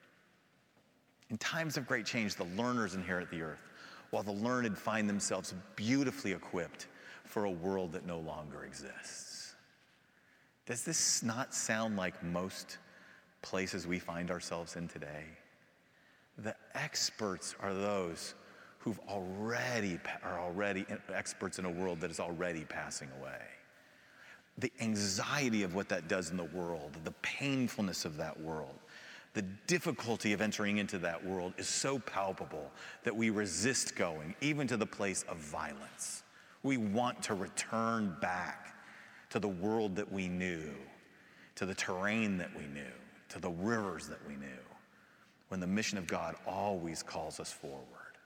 In times of great change, the learners inherit the earth, while the learned find themselves beautifully equipped for a world that no longer exists. Does this not sound like most places we find ourselves in today? The experts are those who are already experts in a world that is already passing away. The anxiety of what that does in the world, the painfulness of that world, the difficulty of entering into that world is so palpable that we resist going, even to the place of violence. We want to return back to the world that we knew, to the terrain that we knew, to the rivers that we knew, when the mission of God always calls us forward.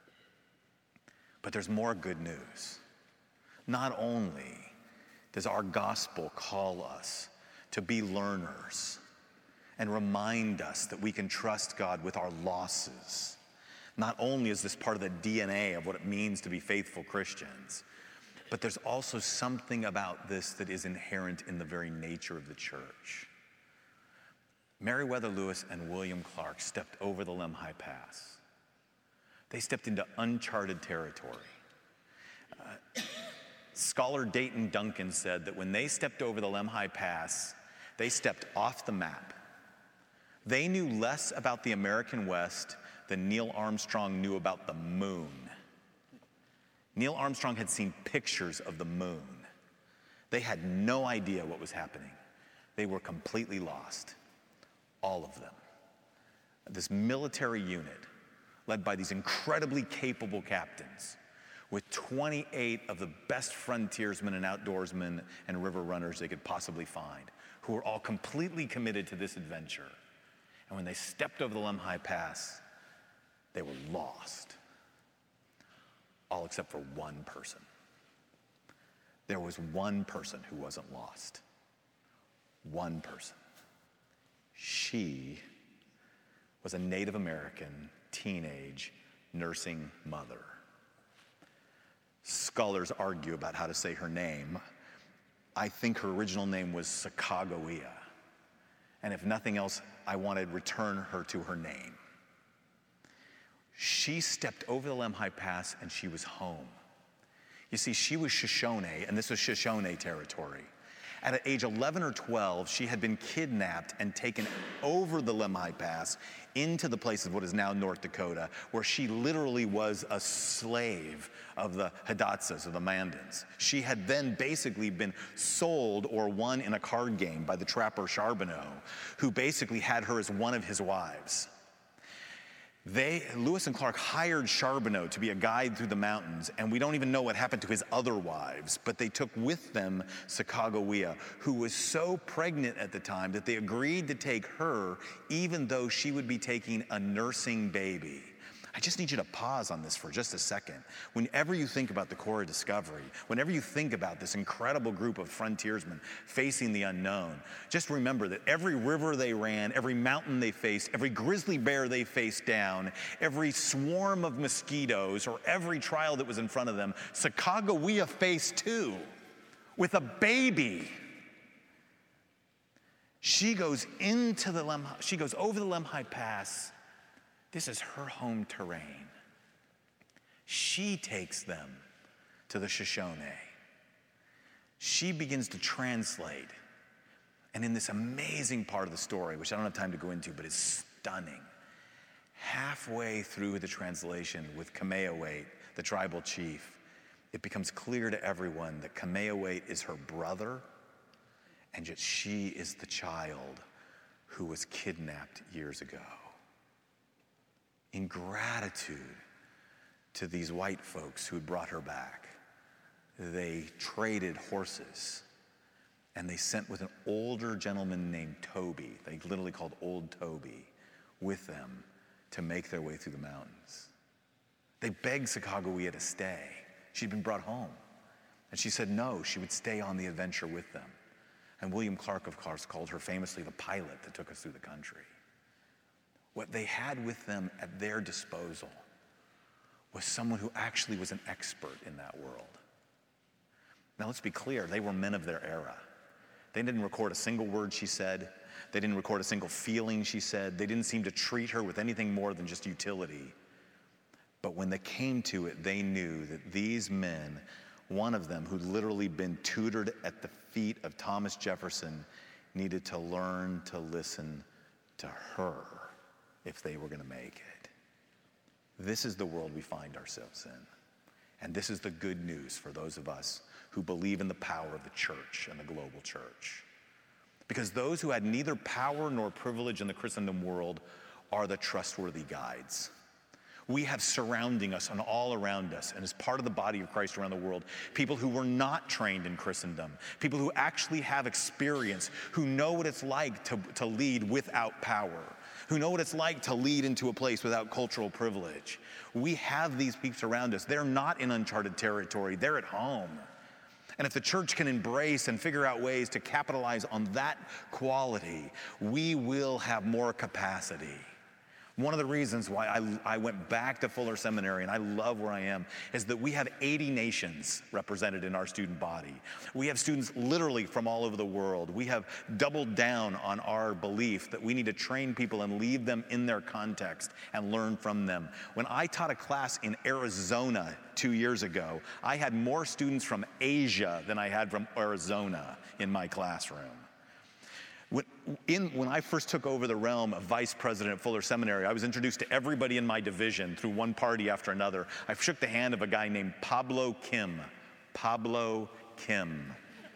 But there's more good news. Not only does our gospel call us to be learners and remind us that we can trust God with our losses. Not only is this part of the DNA of what it means to be faithful Christians, but there's also something about this that is inherent in the very nature of the church. Meriwether Lewis and William Clark stepped over the Lemhi Pass. They stepped into uncharted territory. Scholar Dayton Duncan said that when they stepped over the Lemhi Pass, they stepped off the map. They knew less about the American West than Neil Armstrong knew about the moon. Neil Armstrong had seen pictures of the moon. They had no idea what was happening. They were completely lost, all of them. This military unit, led by these incredibly capable captains, with 28 of the best frontiersmen and outdoorsmen and river runners they could possibly find, who were all completely committed to this adventure. And when they stepped over the Lemhi Pass, they were lost. All except for one person. There was one person who wasn't lost. One person. She was a Native American teenage nursing mother. Scholars argue about how to say her name. I think her original name was Sacagawea. And if nothing else, I want to return her to her name. She stepped over the Lemhi Pass and she was home. You see, she was Shoshone, and this was Shoshone territory. At age 11 or 12, she had been kidnapped and taken over the Lemhi Pass into the place of what is now North Dakota, where she literally was a slave of the Hidatsas, of the Mandans. She had then basically been sold or won in a card game by the trapper Charbonneau, who basically had her as one of his wives. Lewis and Clark hired Charbonneau to be a guide through the mountains, and we don't even know what happened to his other wives, but they took with them Sacagawea, who was so pregnant at the time that they agreed to take her, even though she would be taking a nursing baby. I just need you to pause on this for just a second. Whenever you think about the Corps of Discovery, whenever you think about this incredible group of frontiersmen facing the unknown, just remember that every river they ran, every mountain they faced, every grizzly bear they faced down, every swarm of mosquitoes, or every trial that was in front of them, Sacagawea faced too, with a baby. She goes over the Lemhi Pass. This is her home terrain. She takes them to the Shoshone. She begins to translate. And in this amazing part of the story, which I don't have time to go into, but it's stunning, halfway through the translation with Kamehameha, the tribal chief, it becomes clear to everyone that Kamehameha is her brother, and yet she is the child who was kidnapped years ago. In gratitude to these white folks who had brought her back, they traded horses, and they sent with an older gentleman named Toby, they literally called Old Toby, with them to make their way through the mountains. They begged Sacagawea to stay. She'd been brought home. And she said no, she would stay on the adventure with them. And William Clark, of course, called her famously the pilot that took us through the country. What they had with them at their disposal was someone who actually was an expert in that world. Now let's be clear, they were men of their era. They didn't record a single word she said. They didn't record a single feeling she said. They didn't seem to treat her with anything more than just utility. But when they came to it, they knew that these men, one of them who'd literally been tutored at the feet of Thomas Jefferson, needed to learn to listen to her if they were going to make it. This is the world we find ourselves in. And this is the good news for those of us who believe in the power of the church and the global church. Because those who had neither power nor privilege in the Christendom world are the trustworthy guides. We have surrounding us and all around us, and as part of the body of Christ around the world, people who were not trained in Christendom, people who actually have experience, who know what it's like to lead without power, who know what it's like to lead into a place without cultural privilege. We have these people around us. They're not in uncharted territory. They're at home. And if the church can embrace and figure out ways to capitalize on that quality, we will have more capacity. One of the reasons why I went back to Fuller Seminary, and I love where I am, is that we have 80 nations represented in our student body. We have students literally from all over the world. We have doubled down on our belief that we need to train people and leave them in their context and learn from them. When I taught a class in Arizona 2 years ago, I had more students from Asia than I had from Arizona in my classroom. When I first took over the realm of vice president at Fuller Seminary, I was introduced to everybody in my division through one party after another. I shook the hand of a guy named Pablo Kim. Pablo Kim.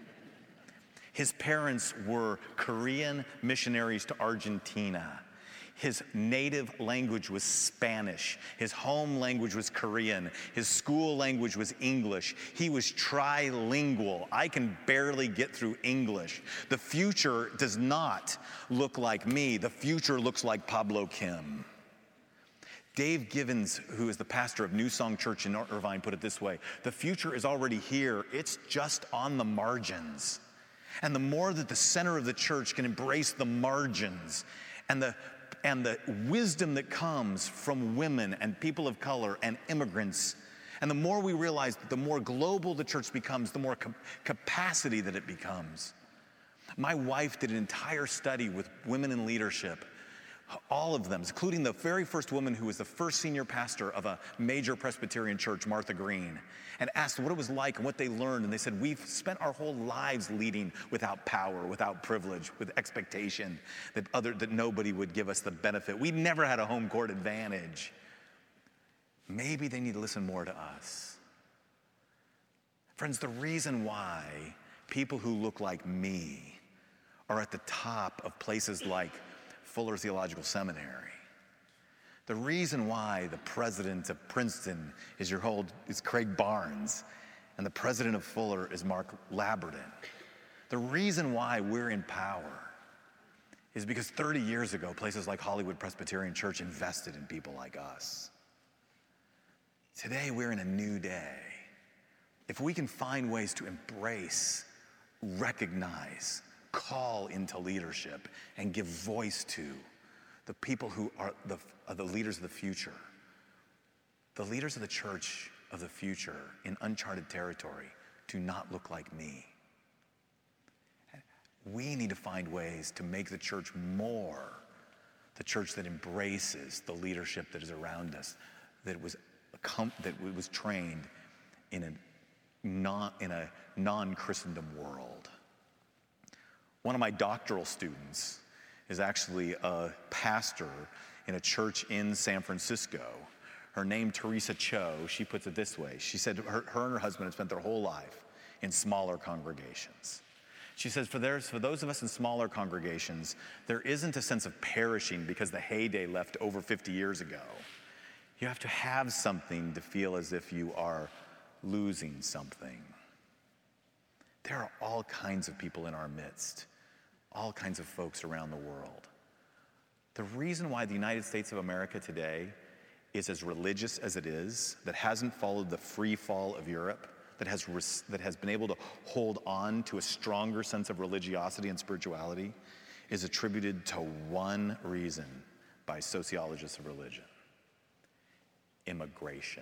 His parents were Korean missionaries to Argentina. His native language was Spanish. His home language was Korean. His school language was English. He was trilingual. I can barely get through English. The future does not look like me. The future looks like Pablo Kim. Dave Givens, who is the pastor of New Song Church in Irvine, put it this way: the future is already here. It's just on the margins. And the more that the center of the church can embrace the margins and the wisdom that comes from women and people of color and immigrants, and the more we realize that the more global the church becomes, the more capacity that it becomes. My wife did an entire study with women in leadership, all of them, including the very first woman who was the first senior pastor of a major Presbyterian church, Martha Green, and asked what it was like and what they learned. And they said, we've spent our whole lives leading without power, without privilege, with expectation that nobody would give us the benefit. We never had a home court advantage. Maybe they need to listen more to us. Friends, the reason why people who look like me are at the top of places like Fuller Theological Seminary, the reason why the president of Princeton is Craig Barnes, and the president of Fuller is Mark Labradin, the reason why we're in power is because 30 years ago, places like Hollywood Presbyterian Church invested in people like us. Today, we're in a new day. If we can find ways to embrace, recognize, call into leadership, and give voice to the people who are the leaders of the future, the leaders of the church of the future in uncharted territory do not look like me. We need to find ways to make the church more the church that embraces the leadership that is around us, that was trained in a non-Christendom world. One of my doctoral students is actually a pastor in a church in San Francisco. her name Teresa Cho, she puts it this way. She said her and her husband had spent their whole life in smaller congregations. She says, for those of us in smaller congregations, there isn't a sense of perishing because the heyday left over 50 years ago. You have to have something to feel as if you are losing something. There are all kinds of people in our midst, all kinds of folks around the world. The reason why the United States of America today is as religious as it is, that hasn't followed the free fall of Europe, that has been able to hold on to a stronger sense of religiosity and spirituality, is attributed to one reason by sociologists of religion: immigration.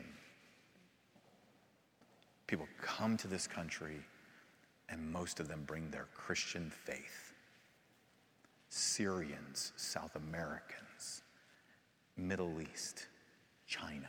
People come to this country, and most of them bring their Christian faith. Syrians, South Americans, Middle East, China.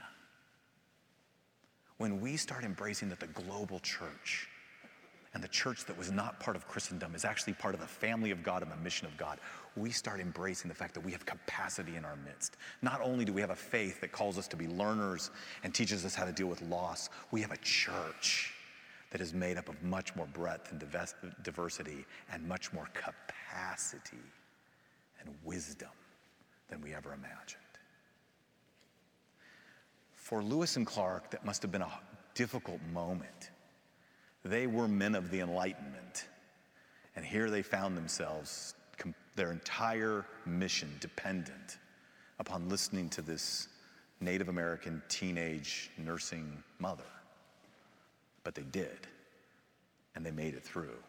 When we start embracing that the global church and the church that was not part of Christendom is actually part of the family of God and the mission of God, we start embracing the fact that we have capacity in our midst. Not only do we have a faith that calls us to be learners and teaches us how to deal with loss, we have a church that is made up of much more breadth and diversity and much more capacity and wisdom than we ever imagined. For Lewis and Clark, that must have been a difficult moment. They were men of the Enlightenment, and here they found themselves, their entire mission dependent upon listening to this Native American teenage nursing mother. But they did, and they made it through.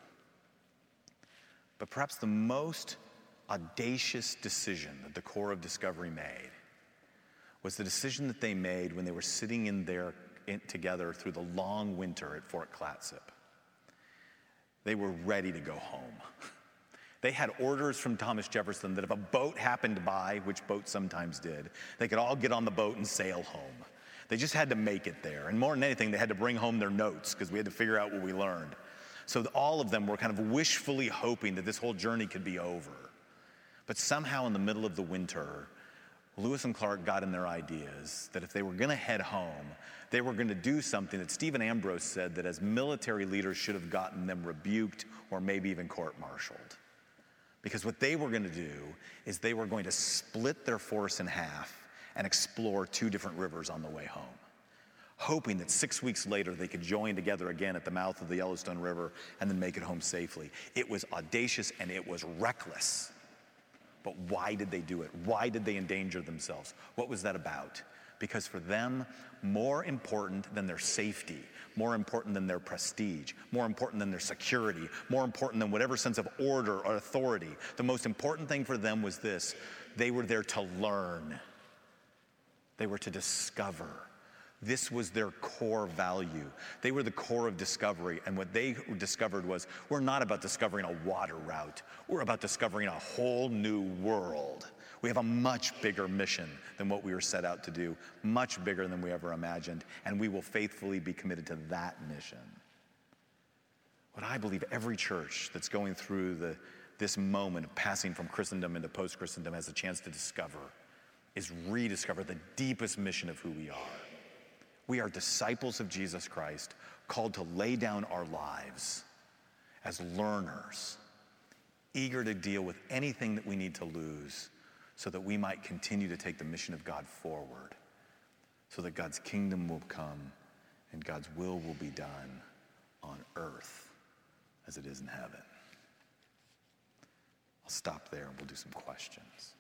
But perhaps the most audacious decision that the Corps of Discovery made was the decision that they made when they were sitting together through the long winter at Fort Clatsop. They were ready to go home. They had orders from Thomas Jefferson that if a boat happened by, which boats sometimes did, they could all get on the boat and sail home. They just had to make it there. And more than anything, they had to bring home their notes because we had to figure out what we learned. So all of them were kind of wishfully hoping that this whole journey could be over. But somehow in the middle of the winter, Lewis and Clark got in their ideas that if they were going to head home, they were going to do something that Stephen Ambrose said that as military leaders should have gotten them rebuked or maybe even court-martialed. Because what they were going to do is they were going to split their force in half and explore 2 different rivers on the way home, hoping that 6 weeks later they could join together again at the mouth of the Yellowstone River and then make it home safely. It was audacious and it was reckless. But why did they do it? Why did they endanger themselves? What was that about? Because for them, more important than their safety, more important than their prestige, more important than their security, more important than whatever sense of order or authority, the most important thing for them was this: they were there to learn. They were to discover. This was their core value. They were the core of discovery, and what they discovered was, we're not about discovering a water route. We're about discovering a whole new world. We have a much bigger mission than what we were set out to do, much bigger than we ever imagined, and we will faithfully be committed to that mission. What I believe every church that's going through this moment of passing from Christendom into post-Christendom has a chance to discover is rediscover the deepest mission of who we are. We are disciples of Jesus Christ, called to lay down our lives as learners, eager to deal with anything that we need to lose so that we might continue to take the mission of God forward, so that God's kingdom will come and God's will be done on earth as it is in heaven. I'll stop there and we'll do some questions.